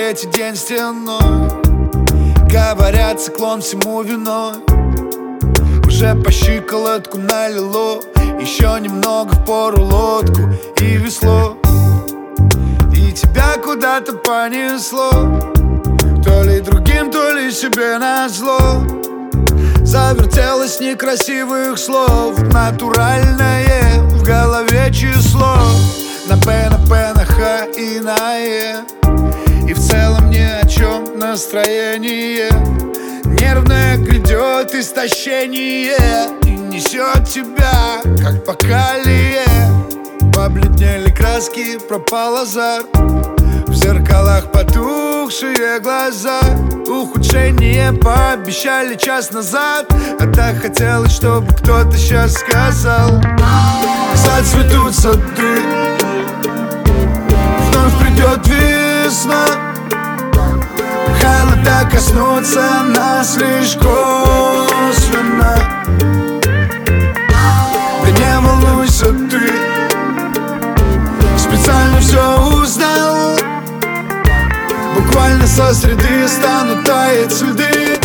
третий день стеной. Говорят, циклон всему виной. Уже по щиколотку налило, еще немного впору лодку и весло. И тебя куда-то понесло, то ли другим, то ли себе назло. Завертелось некрасивых слов, натуральное в голове число. На П, на Х и на Е. И в целом ни о чем настроение. Нервное грядет истощение и несет тебя, как по колее. Побледнели краски, пропал азарт. В зеркалах потухшие глаза. Ухудшение пообещали час назад, а так хотелось, чтобы кто-то сейчас сказал: зацветут сады, вновь придет весна. Холода коснутся нас лишь косвенно. Да не волнуйся ты, специально все узнал. Буквально со среды станут таять льды.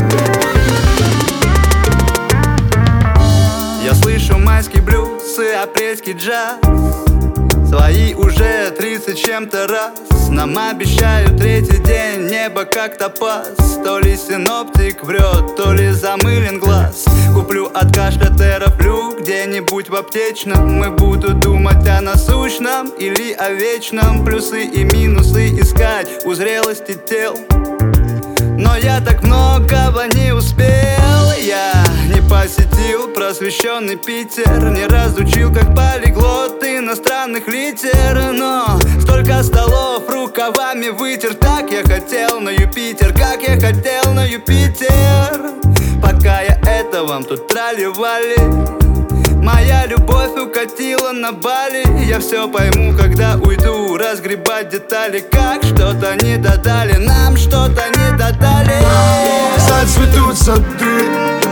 Я слышу майский блюз и апрельский джаз. Свои уже 30 чем-то раз. Нам обещают третий день, небо как топаз. То ли синоптик врет, то ли замылен глаз. Куплю от кашля терафлю где-нибудь в аптечном. И буду думать о насущном или о вечном. Плюсы и минусы искать у зрелости тел. Но я так многого не успел. Я не посетил просвещенный Питер, не разучил как полиглот иностранных литер. Но столько столов рукавами вытер. Так я хотел на Юпитер, как я хотел на Юпитер. Пока я это вам тут трали-вали, моя любовь укатила на Бали. Я все пойму, когда уйду разгребать детали. Как что-то не додали, нам что-то не додали. Зацветут сады,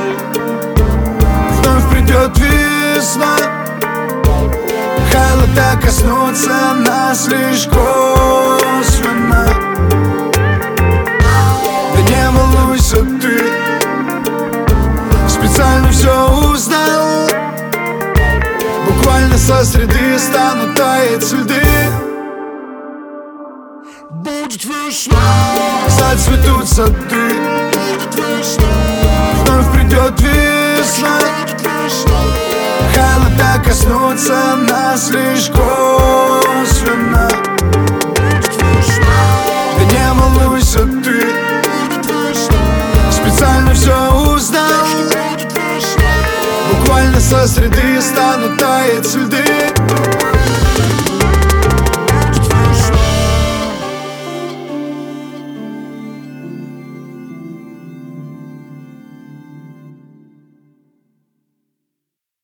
вновь придет весна. Холода коснутся нас лишь косвенно. Да не волнуйся ты, специально все узнал. Буквально со среды станут таять льды. Будет весна, зацветут сады, вновь придет весна. Холода коснутся нас лишь косвенно. Да не волнуйся ты, специально все узнал. Буквально со среды станут таять льды.